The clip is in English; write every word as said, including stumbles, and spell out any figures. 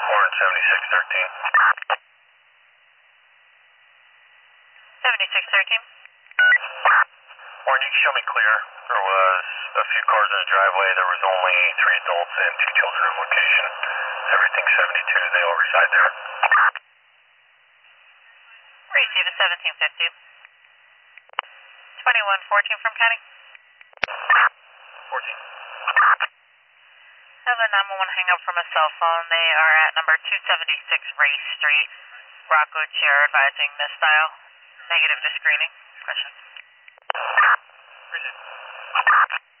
Warren seventy-six thirteen. seventy-six thirteen. Warren, you can show me clear. There was a few cars in the driveway. There was only three adults and two children in location. Everything seventy-two. They all reside there. Receive a seventeen fifty. twenty-one fourteen from County. fourteen. Have a nine one one hang up from a cell phone. They are at number two seventy-six Ray Street. Rockwood Chair advising misdial. Negative to screening. Questions? Appreciate it.